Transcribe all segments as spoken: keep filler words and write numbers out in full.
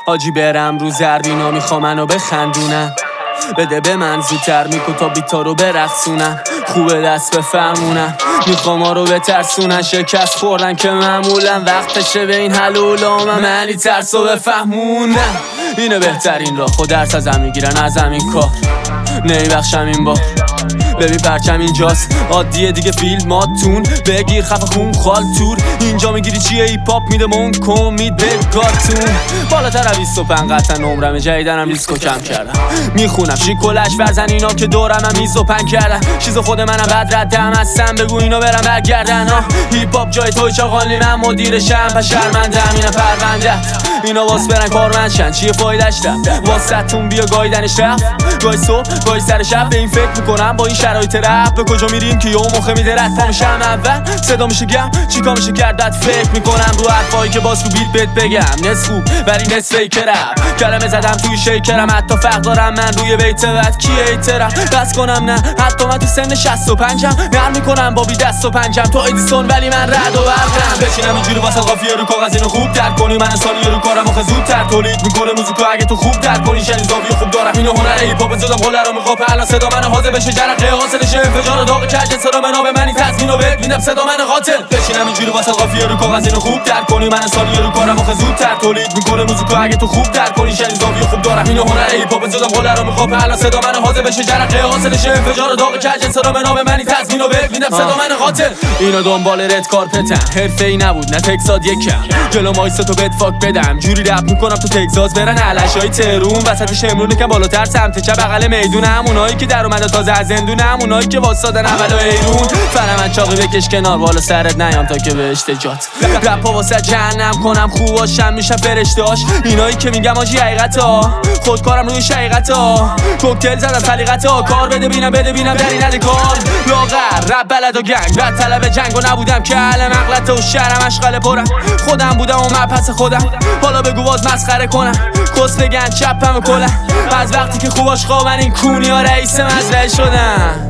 حاجی برم رو زربینا میخوام منو بخندونم، بده به من زودتر میکن تا بیتا رو برقصونم. خوبه دست بفرمونم میخوام ما رو بترسونن، شکست خوردن که معمولن وقتشه به این حلولا من منی ترسو بفهمونم. اینه بهترین راه، خود درس ازم میگیرن از همین کار نمیبخشم این بار. ببین پرچم اینجاست عادیه دیگه فیلماتون، بگیر خفه خون خال تور. اینجا میگیری چیه ایپ هاپ میده مون کمید به گاتون. بالاتر از بیست و پنج قطعا نمرم جدیدنم دیسکو کم کردم. میخونم شیکولش ورزن اینا که دورم هم میز و پنگ کردن. چیز خود منم بد ردم هستم بگو اینا برم برگردن. ها هیپ هاپ جای توی چاقالی من مدیرشم پس شرمندم اینا پروندت. اینا واس برن کارمندشن چیه فایدش رفت واسه بیا گایدنش رفت. گای صبح گای سر شب به این فکر میکنم با این شرایط رفت به کجا میریم که یه موقع میده رد پا میشم اول صدا میشه گم چیکار میشه کردت فکر میکنم رو حرفایی که باز رو بیت بهت بگم. نصف خوب ولی نصف فیکرم کلمه زدم توی شیکرم حتی فرق دارم من روی بیت بعد کیه ایترم بس کنم نه حتی من تو سن شصت و پنجم نرم میکنم با بی دست و پنجم تو ادیسون ولی من رد و برقم. بشینم اینجوری واسه قافیه رو کاغذ اینو خوب درک کنی من ثانیه رو کارم آخه زودتر تولید میکنه موزیکو اگه تو خوب درک کنی شنیز زاویه خوب دارم اینو هنر هیپ هاپ زدم قول رو میخوام الان صدا من حاضر بشه جرقه حاصلش انفجار داغ کج سر من به منی تضمینو ببینم صدا من قاتل. بشینم اینجوری واسه قافیه رو کاغذ اینو خوب درک کنی من ثانیه رو کارم آخه زودتر تولید میکنه موزیکو اگه تو خوب درک کنی شنیز زاویه خوب دارم اینو هنر هیپ هاپ زدم قول رو میخوام الان صدا من حاضر بشه جرقه حاصلش انفجار داغ کج سر من به منی تضمینو ببینم صدا من قاتل. اینا دنبال رد کارپتن حرفه‌ای نبود نه تکساد یکم جلو مایست تو بد فاک بدم جوری رپ میکنم تو تگزاس برن علشای ترون وسط شمرون که بالاتر سمت چپ بغل میدون همونایی که در اومده تازه از زندون همونایی که واسادن اول و ایرون. فرمان چاقی بکش کنار بالا سرت نیام تا که بهش تجات رپا واسه جهنم کنم خوب باشم میشم فرشتهاش. اینایی که میگم آجی حقیقتا خودکارم روی شقیقتا کوکتل زدم سلیقتا کار بده بینم بده بینم در این کار لاغر رپ بلد و گنگ رد طلب جنگ و نبودم که اهل مغلطه و شهرم اشغال پرم خودم بودم و من پس خودم حالا بگو باز مسخره کنم کس بگن چپم کلم از وقتی که خوباش خوابن این کونی ها رئیس مزرعه شدن.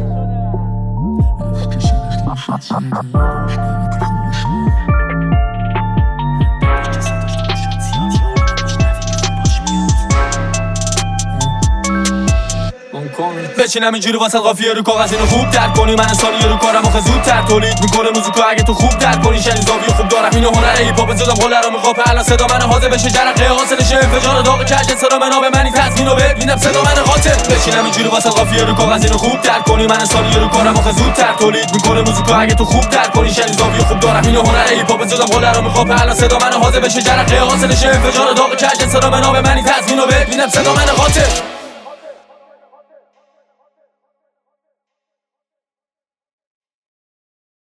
بچینم اینجوری واسه قافیه رو کاغذ اینو خوب درک کنی من ثانیه رو کارم آخه زودتر تولید میکنه موزیکو اگه تو خوب درک کنی شنیز زاویه خوب دارم اینو هنر هیپ هاپ زدم قول رو میخوام الان صدا من حاضر بشه جرقه حاصلش انفجار داغ کج سر من به منی تضمینو ببینم صدا من قاتل. بچینم اینجوری واسه قافیه رو کاغذ اینو خوب درک کنی من ثانیه رو کارم آخه زودتر تولید میکنه موزیکو اگه تو خوب درک کنی شنیز زاویه خوب دارم اینو هنر هیپ هاپ زدم قول رو میخوام الان صدا من حاضر بشه جرقه حاصلش انفجار داغ کج سر من به منی تضمینو ببینم صدا من قاتل.